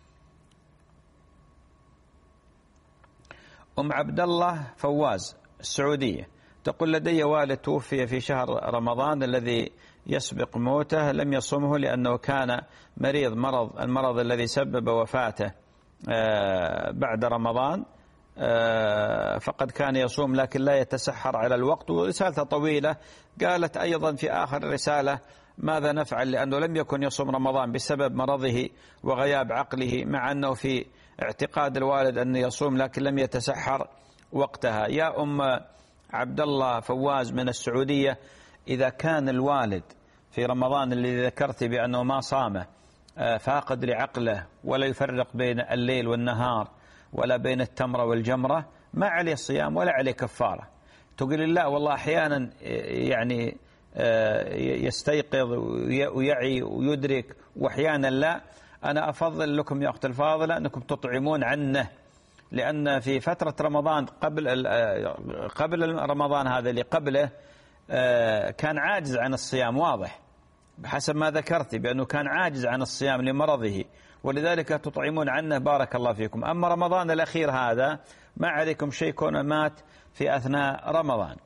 S2: أم عبد الله فواز السعودية تقول: لدي والد توفي في شهر رمضان الذي يسبق موته، لم يصمه لأنه كان مريض مرض المرض الذي سبب وفاته بعد رمضان، فقد كان يصوم لكن لا يتسحر على الوقت. ورسالته طويلة، قالت أيضا في آخر الرسالة: ماذا نفعل لأنه لم يكن يصوم رمضان بسبب مرضه وغياب عقله، مع أنه في اعتقاد الوالد أنه يصوم لكن لم يتسحر وقتها. يا أم عبد الله فواز من السعودية، إذا كان الوالد في رمضان الذي ذكرت بأنه ما صامه فاقد لعقله ولا يفرق بين الليل والنهار ولا بين التمرة والجمرة، ما عليه صيام ولا عليه كفارة. تقول لا والله أحيانا يعني يستيقظ ويعي ويدرك وأحيانا لا، أنا أفضل لكم يا أخت الفاضلة أنكم تطعمون عنه، لأن في فترة رمضان قبل قبل رمضان هذا اللي قبله كان عاجز عن الصيام، واضح بحسب ما ذكرت بأنه كان عاجز عن الصيام لمرضه، ولذلك تطعمون عنه بارك الله فيكم. أما رمضان الأخير هذا ما عليكم شيء كونه مات في أثناء رمضان.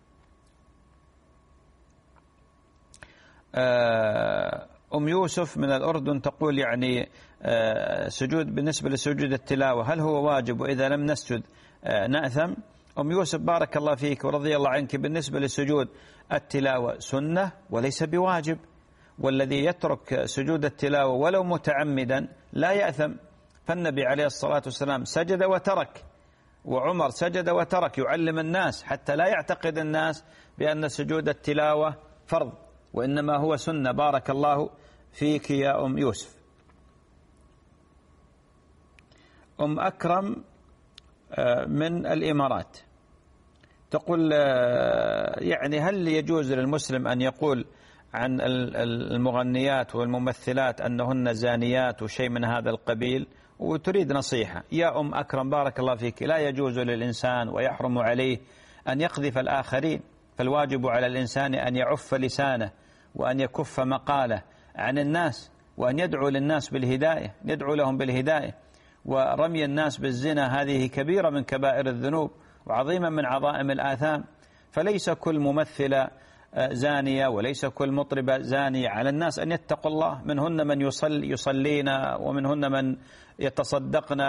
S2: أم يوسف من الأردن تقول يعني سجود بالنسبة لسجود التلاوة هل هو واجب، وإذا لم نسجد نأثم؟ أم يوسف بارك الله فيك ورضي الله عنك، بالنسبة لسجود التلاوة سنة وليس بواجب، والذي يترك سجود التلاوة ولو متعمدا لا يأثم، فالنبي عليه الصلاة والسلام سجد وترك، وعمر سجد وترك يعلم الناس حتى لا يعتقد الناس بأن سجود التلاوة فرض، وإنما هو سنة. بارك الله فيك يا أم يوسف. أم أكرم من الإمارات تقول يعني هل يجوز للمسلم أن يقول عن المغنيات والممثلات أنهن زانيات وشيء من هذا القبيل، وتريد نصيحة. يا أم أكرم بارك الله فيك، لا يجوز للإنسان ويحرم عليه أن يقذف الآخرين، فالواجب على الإنسان أن يعف لسانه وأن يكف مقاله عن الناس وأن يدعو للناس بالهداية، يدعو لهم بالهداية. ورمي الناس بالزنا هذه كبيرة من كبائر الذنوب وعظيمة من عظائم الآثام، فليس كل ممثلة زانية وليس كل مطربة زانية. على الناس أن يتقوا الله، منهن من يصل يصلين ومنهن من يتصدقن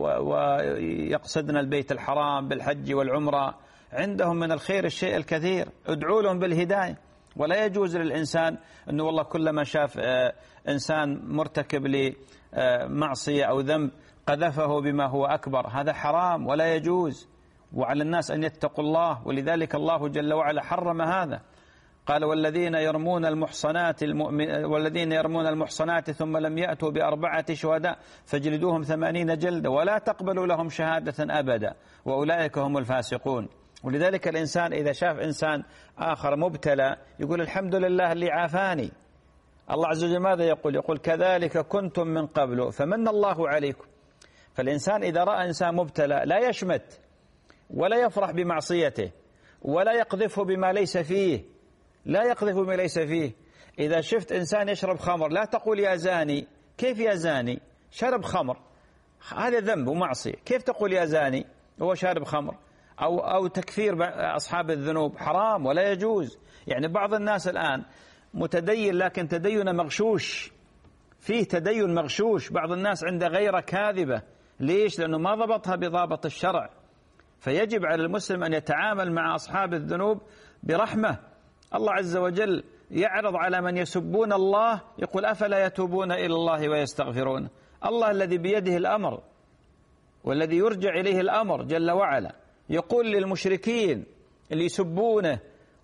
S2: ويقصدن البيت الحرام بالحج والعمرة، عندهم من الخير الشيء الكثير، ادعوا لهم بالهداية. ولا يجوز للإنسان أنه والله كلما شاف إنسان مرتكب لمعصية أو ذنب قذفه بما هو أكبر، هذا حرام ولا يجوز. وعلى الناس أن يتقوا الله، ولذلك الله جل وعلا حرم هذا، قال والذين يرمون المحصنات المؤمن والذين يرمون المحصنات ثم لم يأتوا بأربعة شهداء فاجلدوهم ثمانين جلدة ولا تقبلوا لهم شهادة أبدا وأولئك هم الفاسقون. ولذلك الإنسان إذا شاف إنسان آخر مبتلى يقول الحمد لله اللي عافاني. الله عز وجل ماذا يقول؟ يقول كذلك كنتم من قبل فمن الله عليكم. فالإنسان إذا رأى إنسان مبتلى لا يشمت ولا يفرح بمعصيته ولا يقذفه بما ليس فيه، لا يقذف بما ليس فيه. إذا شفت إنسان يشرب خمر لا تقول يا زاني، كيف يا زاني؟ شرب خمر، هذا ذنب ومعصية، كيف تقول يا زاني هو شارب خمر؟ أو أو تكفير أصحاب الذنوب حرام ولا يجوز. يعني بعض الناس الآن متدين لكن تدين مغشوش، فيه تدين مغشوش. بعض الناس عنده غيرة كاذبة، ليش؟ لأنه ما ضبطها بضابط الشرع. فيجب على المسلم أن يتعامل مع أصحاب الذنوب برحمة. الله عز وجل يعرض على من يسبون الله، يقول أفلا يتوبون إلى الله ويستغفرون. الله الذي بيده الأمر والذي يرجع إليه الأمر جل وعلا يقول للمشركين اللي يسبونه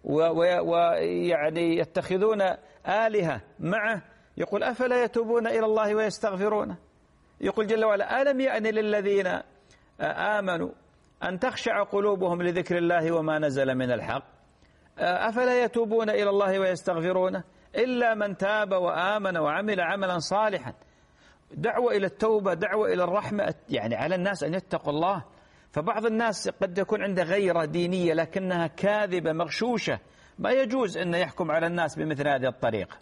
S2: ويعني يتخذون آلهة معه، يقول أفلا يتوبون إلى الله ويستغفرونه. يقول جل وعلا ألم يأن للذين آمنوا أن تخشع قلوبهم لذكر الله وما نزل من الحق أفلا يتوبون إلى الله ويستغفرونه إلا من تاب وآمن وعمل عملا صالحا. دعوة إلى التوبة، دعوة إلى الرحمة، يعني على الناس أن يتقوا الله. فبعض الناس قد يكون عنده غيرة دينية لكنها كاذبة مغشوشة، ما يجوز أن يحكم على الناس بمثل هذه الطريقة.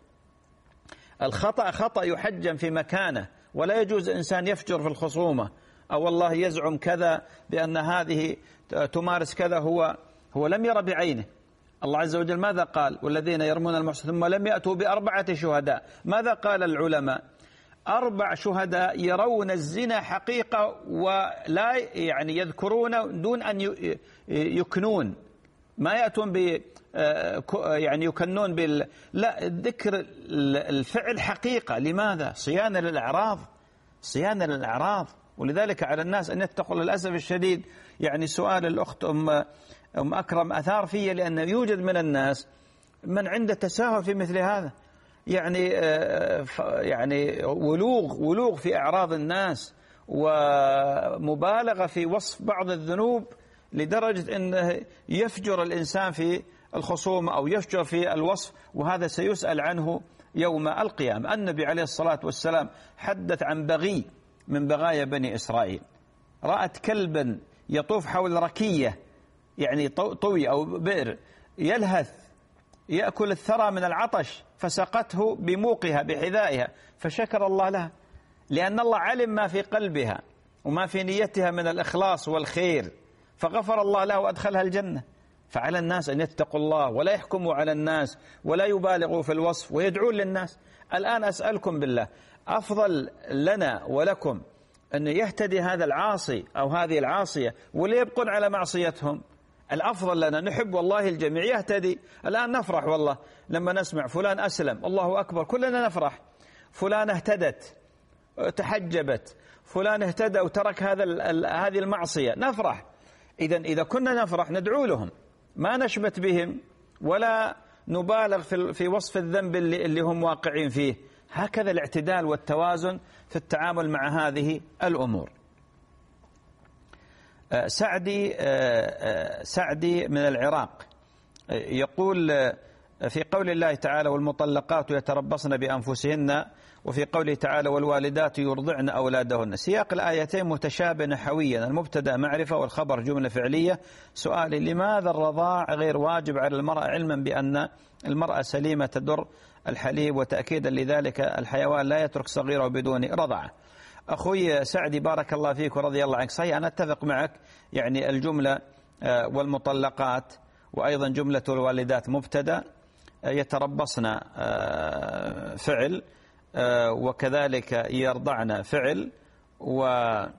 S2: الخطأ خطأ يحجم في مكانه، ولا يجوز إنسان يفجر في الخصومة أو والله يزعم كذا بأن هذه تمارس كذا، هو هو لم يرى بعينه. الله عز وجل ماذا قال؟ والذين يرمون المحصنات ثم لم يأتوا بأربعة شهداء. ماذا قال العلماء؟ أربع شهداء يرون الزنا حقيقة ولا يعني يذكرون دون أن يكنون، ما يأتون ب يعني يكنون بال لا، ذكر الفعل حقيقة. لماذا؟ صيانة للأعراض، صيانة للأعراض. ولذلك على الناس أن يتقوا. للأسف الشديد يعني سؤال الأخت أم أم أكرم أثار فيه، لأن يوجد من الناس من عنده تساهل في مثل هذا، يعني يعني ولوغ ولوغ في أعراض الناس ومبالغة في وصف بعض الذنوب لدرجة أنه يفجر الإنسان في الخصوم أو يفجر في الوصف، وهذا سيسأل عنه يوم القيامة. النبي عليه الصلاة والسلام حدث عن بغي من بغايا بني إسرائيل، رأت كلبا يطوف حول ركية يعني طوي أو بئر يلهث يأكل الثرى من العطش، فسقته بموقها بحذائها فشكر الله لها، لأن الله علم ما في قلبها وما في نيتها من الإخلاص والخير، فغفر الله لها وأدخلها الجنة. فعلى الناس أن يتقوا الله ولا يحكموا على الناس ولا يبالغوا في الوصف ويدعون للناس. الآن أسألكم بالله، أفضل لنا ولكم أن يهتدي هذا العاصي أو هذه العاصية ولا يبقون على معصيتهم؟ الأفضل لنا، نحب والله الجميع يهتدي. الآن نفرح والله لما نسمع فلان أسلم، الله أكبر، كلنا نفرح. فلان اهتدت تحجبت، فلان اهتدى وترك هذا هذه المعصية، نفرح. إذا إذا كنا نفرح ندعو لهم، ما نشمت بهم ولا نبالغ في في وصف الذنب اللي, اللي هم واقعين فيه. هكذا الاعتدال والتوازن في التعامل مع هذه الأمور. سعدي سعدي من العراق يقول في قول الله تعالى والمطلقات يتربصن بأنفسهن، وفي قوله تعالى والوالدات يرضعن أولادهن، سياق الآيتين متشابه نحويا، المبتدأ معرفة والخبر جملة فعلية. سؤالي لماذا الرضاع غير واجب على المرأة علما بأن المرأة سليمة تدر الحليب، وتأكيدا لذلك الحيوان لا يترك صغيره بدون رضعه. أخوي سعدي بارك الله فيك ورضي الله عنك، صحيح أنا أتفق معك، يعني الجملة والمطلقات وأيضا جملة الوالدات مبتدأ، يتربصن فعل، وكذلك يرضعن فعل، وجملة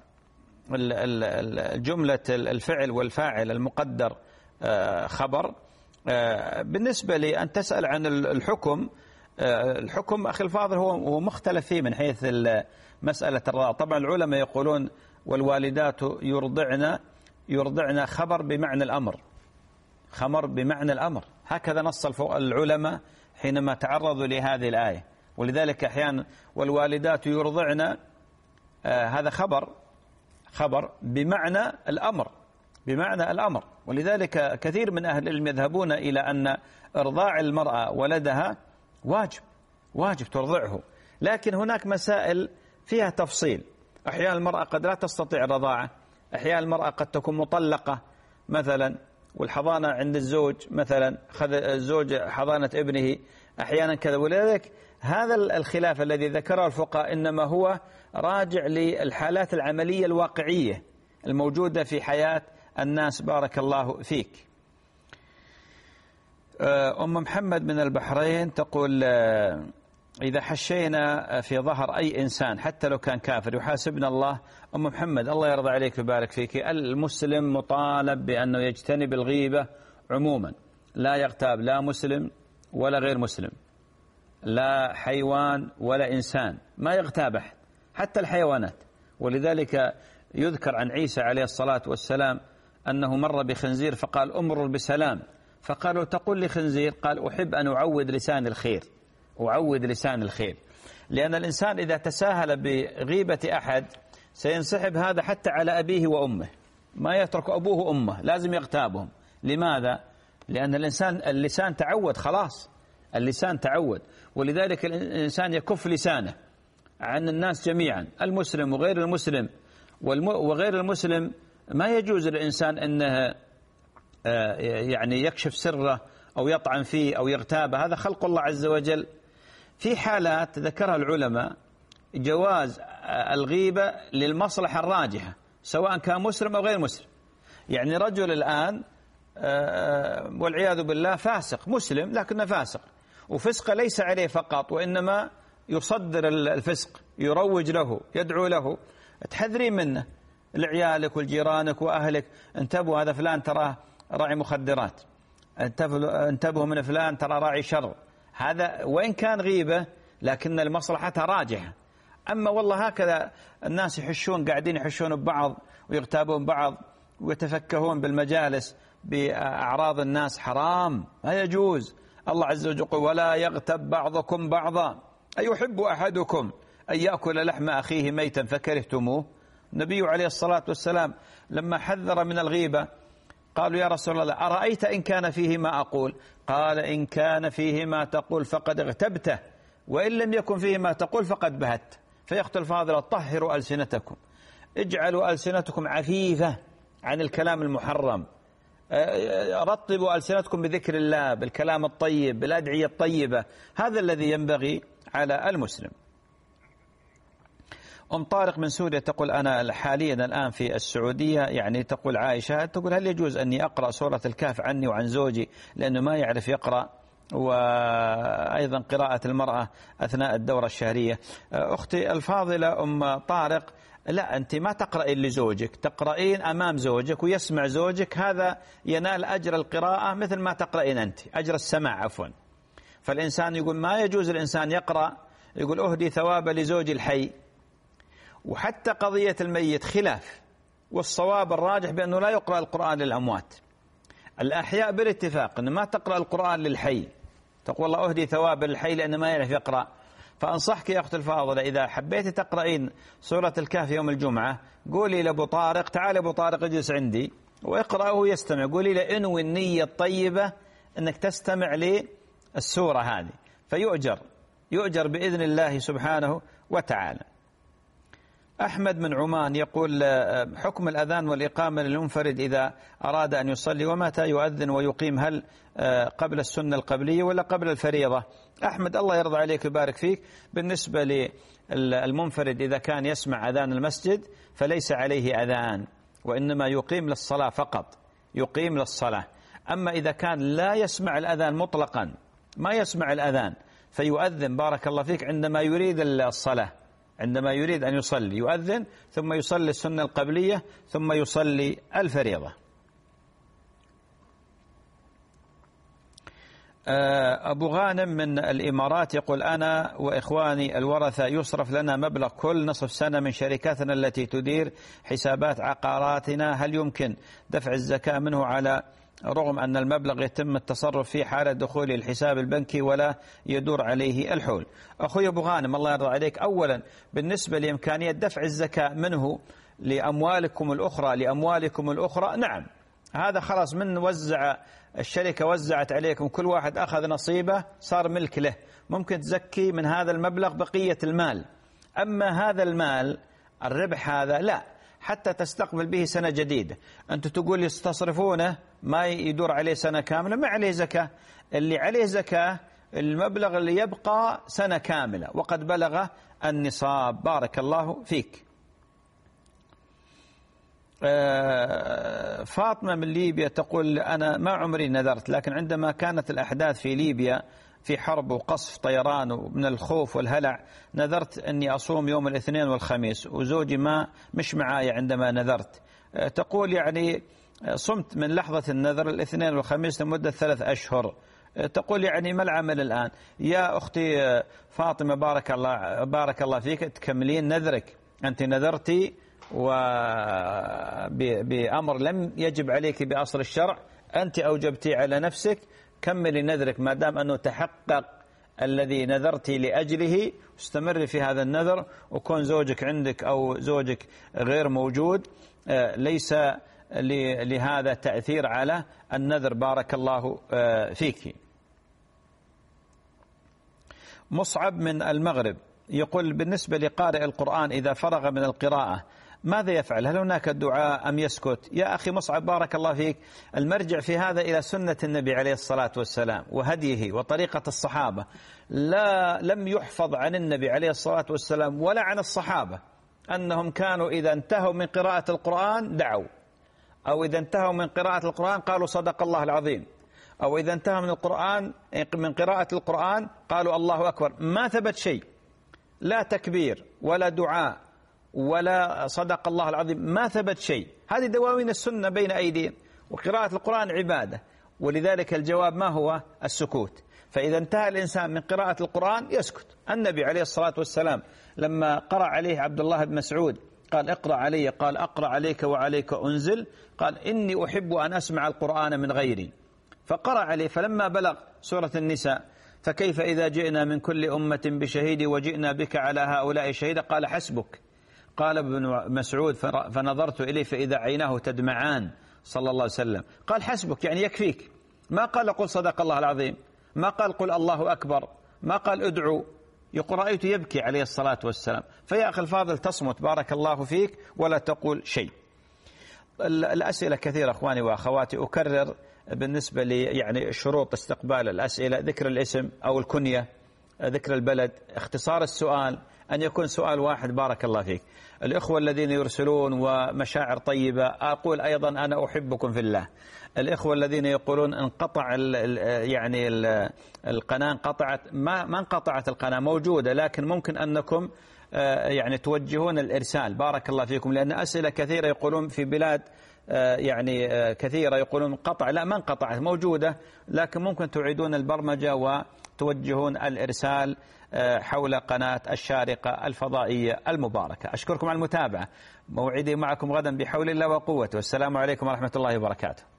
S2: الفعل والفاعل المقدر خبر. بالنسبة لي أن تسأل عن الحكم، الحكم أخي الفاضل هو مختلف فيه من حيث مسألة الرضاعة. طبعا العلماء يقولون والوالدات يرضعن، يرضعن خبر بمعنى الأمر، خبر بمعنى الأمر، هكذا نص العلماء حينما تعرضوا لهذه الآية. ولذلك أحيانا والوالدات يرضعن آه هذا خبر، خبر بمعنى الأمر، بمعنى الأمر. ولذلك كثير من أهل العلم يذهبون إلى أن إرضاع المرأة ولدها واجب، واجب ترضعه، لكن هناك مسائل فيها تفصيل. أحيانا المرأة قد لا تستطيع الرضاعة، أحيانا المرأة قد تكون مطلقة مثلا والحضانة عند الزوج، مثلا أخذ الزوج حضانة ابنه أحيانا كذا. ولذلك هذا الخلاف الذي ذكره الفقهاء إنما هو راجع للحالات العملية الواقعية الموجودة في حياة الناس. بارك الله فيك. أم محمد من البحرين تقول إذا حشينا في ظهر أي إنسان حتى لو كان كافر يحاسبنا الله. أم محمد الله يرضى عليك ويبارك فيك، المسلم مطالب بأنه يجتنب الغيبة عموما، لا يغتاب لا مسلم ولا غير مسلم، لا حيوان ولا إنسان، ما يغتاب أحد حتى الحيوانات. ولذلك يذكر عن عيسى عليه الصلاة والسلام أنه مر بخنزير فقال أمر بسلام، فقالوا تقول لي خنزير؟ قال أحب أن أعود لسان الخير، أعود لسان الخير. لأن الإنسان إذا تساهل بغيبة أحد سينسحب هذا حتى على أبيه وأمه، ما يترك أبوه وأمه، لازم يغتابهم. لماذا؟ لأن الإنسان اللسان تعود، خلاص اللسان تعود. ولذلك الإنسان يكف لسانه عن الناس جميعا، المسلم وغير المسلم، وغير المسلم ما يجوز للإنسان أنه يعني يكشف سره أو يطعن فيه أو يغتابه، هذا خلق الله عز وجل. في حالات ذكرها العلماء جواز الغيبة للمصلحة الراجحة سواء كان مسلم أو غير مسلم. يعني رجل الآن والعياذ بالله فاسق، مسلم لكنه فاسق، وفسقه ليس عليه فقط وإنما يصدر الفسق، يروج له، يدعو له، تحذرين منه لعيالك ولجيرانك وأهلك، انتبهوا هذا فلان تراه راعي مخدرات، انتبهوا من فلان ترى راعي شر. هذا وإن كان غيبة لكن المصلحتها راجحة. أما والله هكذا الناس يحشون، قاعدين يحشون ببعض ويغتابون بعض ويتفكهون بالمجالس بأعراض الناس، حرام، ما يجوز. الله عز وجل يقول ولا يغتب بعضكم بعضا أيحب أحدكم أن يأكل لحم أخيه ميتا فكرهتموه. النبي عليه الصلاة والسلام لما حذر من الغيبة قالوا يا رسول الله أرأيت إن كان فيه ما أقول؟ قال إن كان فيه ما تقول فقد اغتبته، وإن لم يكن فيه ما تقول فقد بهت. فيقتل الفاضل طهروا ألسنتكم، اجعلوا ألسنتكم عفيفة عن الكلام المحرم، رطبوا ألسنتكم بذكر الله، بالكلام الطيب، بالأدعية الطيبة، هذا الذي ينبغي على المسلم. أم طارق من سوريا تقول أنا حاليا الآن في السعودية، يعني تقول عائشة، تقول هل يجوز أني أقرأ سورة الكهف عني وعن زوجي لأنه ما يعرف يقرأ، وأيضا قراءة المرأة أثناء الدورة الشهرية. أختي الفاضلة أم طارق، لا أنت ما تقرأين لزوجك، تقرأين أمام زوجك ويسمع زوجك، هذا ينال أجر القراءة مثل ما تقرأين أنت، أجر السماع عفوا. فالإنسان يقول ما يجوز الإنسان يقرأ يقول أهدي ثواب لزوجي الحي. وحتى قضية الميت خلاف، والصواب الراجح بأنه لا يقرأ القرآن للأموات. الأحياء بالاتفاق أن ما تقرأ القرآن للحي، تقول الله أهدي ثواب للحي لأنه ما يعرف يقرأ. فأنصحك يا أختي الفاضلة إذا حبيت تقرأين سورة الكهف يوم الجمعة قولي لأبو طارق تعال أبو طارق اجلس عندي واقرأ وهو يستمع، قولي له انوي النية الطيبة أنك تستمع للسورة هذه فيؤجر يؤجر بإذن الله سبحانه وتعالى. أحمد من عمان يقول حكم الأذان والإقامة للمنفرد إذا أراد أن يصلي ومتى يؤذن ويقيم، هل قبل السنة القبلية ولا قبل الفريضة؟ أحمد الله يرضى عليك ويبارك فيك، بالنسبة للمنفرد إذا كان يسمع أذان المسجد فليس عليه أذان وإنما يقيم للصلاة فقط، يقيم للصلاة. أما إذا كان لا يسمع الأذان مطلقا ما يسمع الأذان فيؤذن بارك الله فيك عندما يريد الصلاة، عندما يريد أن يصلي يؤذن ثم يصلي السنة القبلية ثم يصلي الفريضة. أبو غانم من الإمارات يقول أنا وإخواني الورثة يصرف لنا مبلغ كل نصف سنة من شركاتنا التي تدير حسابات عقاراتنا، هل يمكن دفع الزكاة منه على رغم أن المبلغ يتم التصرف فيه حال دخول الحساب البنكي ولا يدور عليه الحول؟ أخوي أبو غانم الله يرضى عليك، أولا بالنسبة لإمكانية دفع الزكاة منه لأموالكم الأخرى لأموالكم الأخرى نعم، هذا خلاص من وزع الشركة وزعت عليكم كل واحد أخذ نصيبه صار ملك له، ممكن تزكي من هذا المبلغ بقية المال. أما هذا المال الربح هذا لا، حتى تستقبل به سنة جديدة. أنت تقول يستصرفونه ما يدور عليه سنة كاملة ما عليه زكاة، اللي عليه زكاة المبلغ اللي يبقى سنة كاملة وقد بلغ النصاب بارك الله فيك. فاطمة من ليبيا تقول أنا ما عمري نذرت، لكن عندما كانت الأحداث في ليبيا في حرب وقصف طيران ومن الخوف والهلع نذرت أني أصوم يوم الاثنين والخميس وزوجي ما مش معايا عندما نذرت. تقول يعني صمت من لحظة النذر الاثنين والخميس لمدة ثلاث أشهر. تقول يعني ما العمل الآن؟ يا أختي فاطمة بارك الله بارك الله فيك تكملين نذرك، أنت نذرتي وبأمر لم يجب عليك بأصل الشرع، أنت أوجبتي على نفسك، كملي نذرك ما دام أنه تحقق الذي نذرتي لأجله، استمري في هذا النذر، وكون زوجك عندك أو زوجك غير موجود ليس لهذا تأثير على النذر بارك الله فيك. مصعب من المغرب يقول بالنسبة لقارئ القرآن إذا فرغ من القراءة ماذا يفعل؟ هل هناك دعاء أم يسكت؟ يا أخي مصعب بارك الله فيك، المرجع في هذا إلى سنة النبي عليه الصلاة والسلام وهديه وطريقة الصحابة. لا لم يحفظ عن النبي عليه الصلاة والسلام ولا عن الصحابة أنهم كانوا إذا انتهوا من قراءة القرآن دعوا، أو إذا انتهوا من قراءة القرآن قالوا صدق الله العظيم، أو إذا انتهوا من القرآن من قراءة القرآن قالوا الله أكبر. ما ثبت شيء، لا تكبير ولا دعاء ولا صدق الله العظيم، ما ثبت شيء. هذه دواوين السنة بين أيديهم، وقراءة القرآن عبادة، ولذلك الجواب ما هو؟ السكوت. فإذا انتهى الإنسان من قراءة القرآن يسكت. النبي عليه الصلاة والسلام لما قرأ عليه عبد الله بن مسعود قال اقرأ علي، قال أقرأ عليك وعليك أنزل، قال إني أحب أن أسمع القرآن من غيري، فقرأ عليه. فلما بلغ سورة النساء فكيف إذا جئنا من كل أمة بشهيد وجئنا بك على هؤلاء شهيدا، قال حسبك. قال ابن مسعود فنظرت إليه فإذا عيناه تدمعان صلى الله عليه وسلم، قال حسبك يعني يكفيك. ما قال قل صدق الله العظيم، ما قال قل الله أكبر، ما قال ادعو. يقول رأيت يبكي عليه الصلاة والسلام. فيا أخي الفاضل تصمت بارك الله فيك ولا تقول شيء. الأسئلة كثيرة أخواني وأخواتي، أكرر بالنسبة لي يعني شروط استقبال الأسئلة: ذكر الاسم أو الكنية، ذكر البلد، اختصار السؤال، أن يكون سؤال واحد بارك الله فيك. الإخوة الذين يرسلون ومشاعر طيبة أقول أيضا أنا أحبكم في الله. الإخوة الذين يقولون انقطع ال ال يعني ال القناة انقطعت، ما ما انقطعت القناة موجودة، لكن ممكن أنكم يعني توجهون الإرسال بارك الله فيكم، لأن أسئلة كثيرة يقولون في بلاد يعني كثيرة يقولون انقطع، لا ما انقطعت موجودة، لكن ممكن تعيدون البرمجة وتوجهون الإرسال حول قناة الشارقة الفضائية المباركة. أشكركم على المتابعة، موعدي معكم غدا بحول الله وقوته، والسلام عليكم ورحمة الله وبركاته.